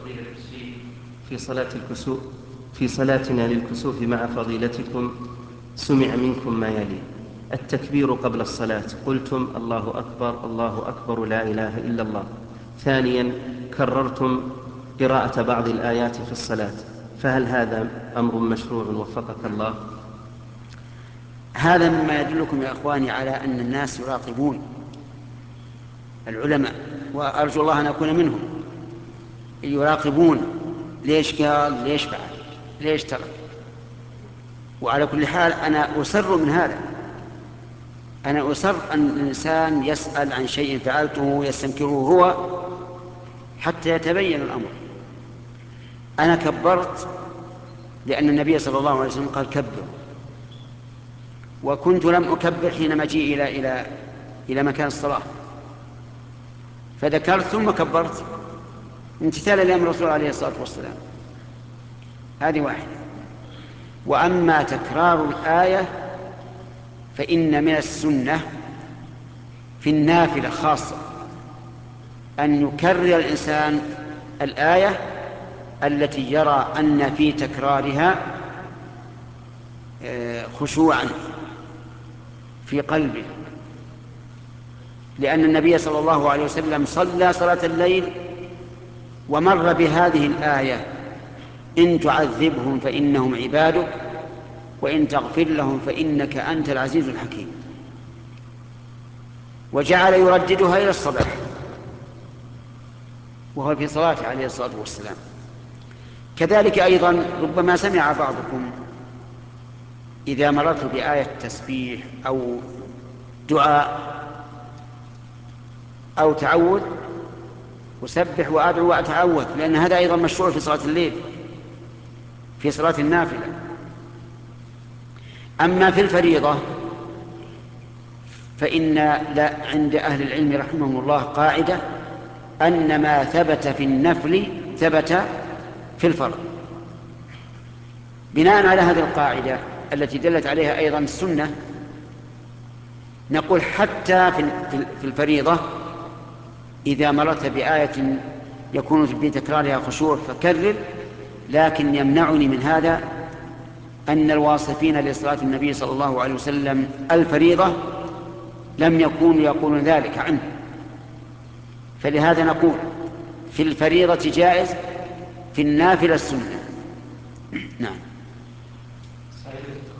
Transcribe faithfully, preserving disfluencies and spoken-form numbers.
فضيلة الشيخ، في صلاة الكسوف في صلاتنا للكسوف مع فضيلتكم سمع منكم ما يلي: التكبير قبل الصلاة، قلتم الله أكبر الله أكبر لا إله إلا الله. ثانيا، كررتم قراءة بعض الآيات في الصلاة، فهل هذا أمر مشروع وفقك الله؟ هذا مما يدلكم يا إخواني على أن الناس يراقبون العلماء، وأرجو الله أن أكون منهم. يراقبون ليش قال، ليش فعل، ليش ترك. وعلى كل حال أنا أسر من هذا، أنا أسر أن الإنسان يسأل عن شيء فعلته يستنكره هو حتى يتبين الأمر. أنا كبرت لأن النبي صلى الله عليه وسلم قال كبر، وكنت لم أكبر حين مجيء إلى إلى إلى مكان الصلاة، فذكرت ثم كبرت امتثالا لأمر الرسول عليه الصلاة والسلام. هذه واحدة. وأما تكرار الآية فإن من السنة في النافلة خاصة أن يكرر الإنسان الآية التي يرى أن في تكرارها خشوعا في قلبه، لأن النبي صلى الله عليه وسلم صلى صلاة الليل ومر بهذه الآية: إن تعذبهم فإنهم عبادك وإن تغفر لهم فإنك أنت العزيز الحكيم، وجعل يرددها إلى الصباح وهو في صلاته عليه الصلاة والسلام. كذلك أيضا ربما سمع بعضكم إذا مررت بآية تسبيح أو دعاء أو تعوذ أسبح وأدعو وأتعوذ، لأن هذا أيضا مشروع في صلاة الليل، في صلاة النافلة. أما في الفريضة فإن لا عند أهل العلم رحمهم الله قاعدة أن ما ثبت في النفل ثبت في الفرض. بناء على هذه القاعدة التي دلت عليها أيضا السنة، نقول حتى في الفريضة إذا مرت بآية يكون في تكرارها خشوع فكرر، لكن يمنعني من هذا أن الواصفين لصلاة النبي صلى الله عليه وسلم الفريضة لم يكونوا يقولون ذلك عنه، فلهذا نقول في الفريضة جائز، في النافلة السنة. نعم.